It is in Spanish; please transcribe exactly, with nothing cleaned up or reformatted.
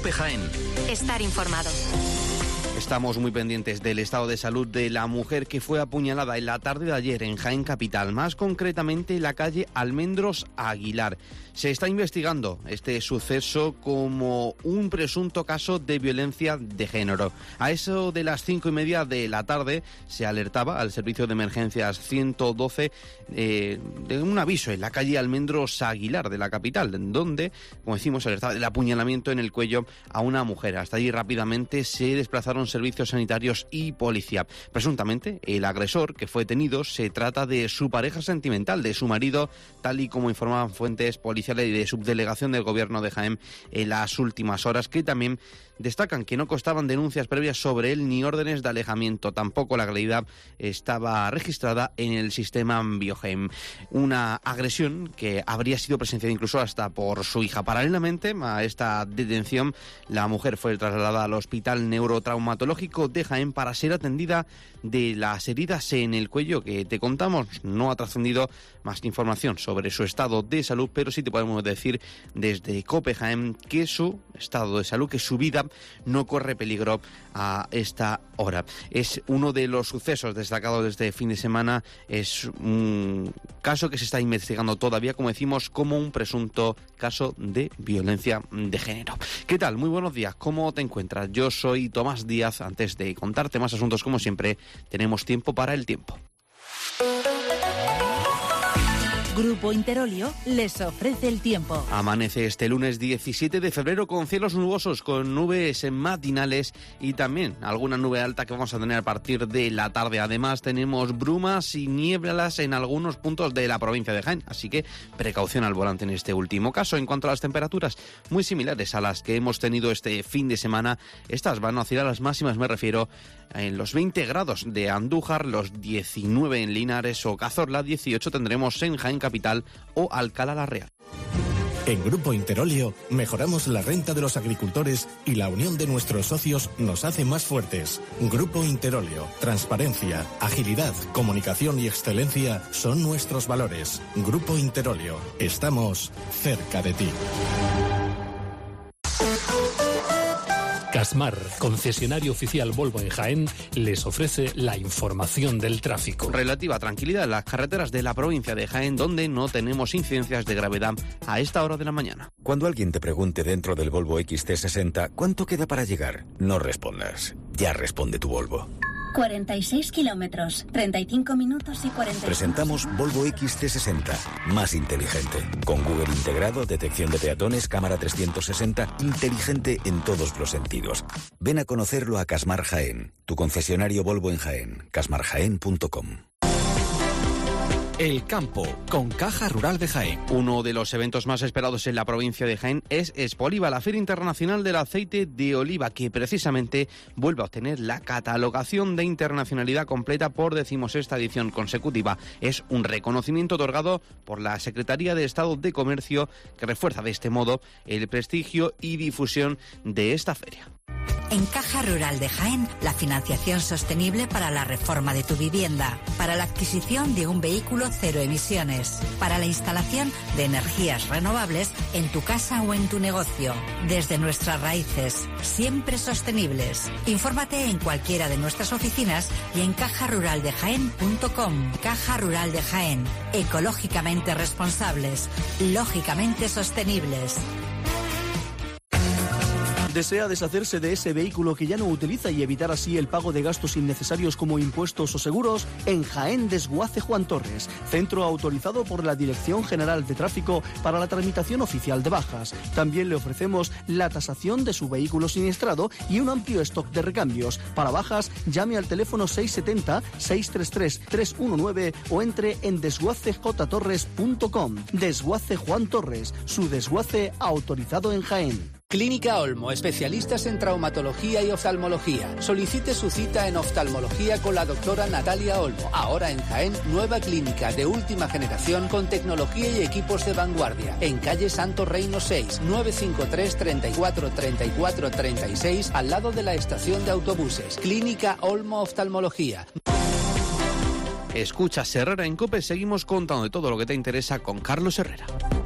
COPE Jaén. Estar informado. Estamos muy pendientes del estado de salud de la mujer que fue apuñalada en la tarde de ayer en Jaén Capital, más concretamente en la calle Almendros Aguilar. Se está investigando este suceso como un presunto caso de violencia de género. A eso de las cinco y media de la tarde se alertaba al servicio de emergencias ciento doce eh, de un aviso en la calle Almendros Aguilar de la capital, donde, como decimos, alertaba del apuñalamiento en el cuello a una mujer. Hasta allí rápidamente se desplazaron servicios sanitarios y policía. Presuntamente, el agresor que fue detenido se trata de su pareja sentimental, de su marido, tal y como informaban fuentes policiales y de subdelegación del gobierno de Jaén en las últimas horas, que también destacan que no constaban denuncias previas sobre él ni órdenes de alejamiento. Tampoco la realidad estaba registrada en el sistema Biogen. Una agresión que habría sido presenciada incluso hasta por su hija. Paralelamente a esta detención, la mujer fue trasladada al Hospital Neurotraumatológico de Jaén para ser atendida de las heridas en el cuello que te contamos. No ha trascendido más información sobre su estado de salud, pero sí te podemos decir desde COPE Jaén que su estado de salud, que su vida no corre peligro a esta hora. Es uno de los sucesos destacados de este fin de semana. Es un caso que se está investigando todavía, como decimos, como un presunto caso de violencia de género. ¿Qué tal? Muy buenos días. ¿Cómo te encuentras? Yo soy Tomás Díaz. Antes de contarte más asuntos, como siempre, tenemos tiempo para el tiempo. Grupo Interolio les ofrece el tiempo. Amanece este lunes diecisiete de febrero con cielos nubosos, con nubes matinales y también alguna nube alta que vamos a tener a partir de la tarde. Además tenemos brumas y nieblas en algunos puntos de la provincia de Jaén, así que precaución al volante en este último caso. En cuanto a las temperaturas, muy similares a las que hemos tenido este fin de semana. Estas van a oscilar, las máximas me refiero, en los veinte grados de Andújar, los diecinueve en Linares o Cazorla, dieciocho tendremos en Jaén Capital o Alcalá la Real. En Grupo Interolio mejoramos la renta de los agricultores y la unión de nuestros socios nos hace más fuertes. Grupo Interolio, transparencia, agilidad, comunicación y excelencia son nuestros valores. Grupo Interolio, estamos cerca de ti. Casmar, concesionario oficial Volvo en Jaén, les ofrece la información del tráfico. Relativa tranquilidad en las carreteras de la provincia de Jaén, donde no tenemos incidencias de gravedad a esta hora de la mañana. Cuando alguien te pregunte dentro del Volvo X C sesenta, ¿cuánto queda para llegar? No respondas. Ya responde tu Volvo. cuarenta y seis kilómetros, treinta y cinco minutos y cuarenta y cinco. Presentamos Volvo X C sesenta, más inteligente. Con Google integrado, detección de peatones, cámara trescientos sesenta, inteligente en todos los sentidos. Ven a conocerlo a Casmar Jaén, tu concesionario Volvo en Jaén, casmar jaén punto com. El campo, con Caja Rural de Jaén. Uno de los eventos más esperados en la provincia de Jaén es Expoliva, la Feria Internacional del Aceite de Oliva, que precisamente vuelve a obtener la catalogación de internacionalidad completa por decimosexta edición consecutiva. Es un reconocimiento otorgado por la Secretaría de Estado de Comercio que refuerza de este modo el prestigio y difusión de esta feria. En Caja Rural de Jaén, la financiación sostenible para la reforma de tu vivienda, para la adquisición de un vehículo cero emisiones, para la instalación de energías renovables en tu casa o en tu negocio. Desde nuestras raíces, siempre sostenibles. Infórmate en cualquiera de nuestras oficinas y en caja rural de jaén punto com. Caja Rural de Jaén, ecológicamente responsables, lógicamente sostenibles. ¿Desea deshacerse de ese vehículo que ya no utiliza y evitar así el pago de gastos innecesarios como impuestos o seguros? En Jaén Desguace Juan Torres, centro autorizado por la Dirección General de Tráfico para la tramitación oficial de bajas. También le ofrecemos la tasación de su vehículo siniestrado y un amplio stock de recambios. Para bajas, llame al teléfono seis siete cero, seis tres tres, tres uno nueve o entre en desguace j torres punto com. Desguace Juan Torres, su desguace autorizado en Jaén. Clínica Olmo, especialistas en traumatología y oftalmología. Solicite su cita en oftalmología con la doctora Natalia Olmo. Ahora en Jaén, nueva clínica de última generación con tecnología y equipos de vanguardia. En calle Santo Reino seis, nueve cinco tres, treinta y cuatro, treinta y cuatro, treinta y seis, al lado de la estación de autobuses. Clínica Olmo Oftalmología. Escucha Herrera en COPE, seguimos contando de todo lo que te interesa con Carlos Herrera.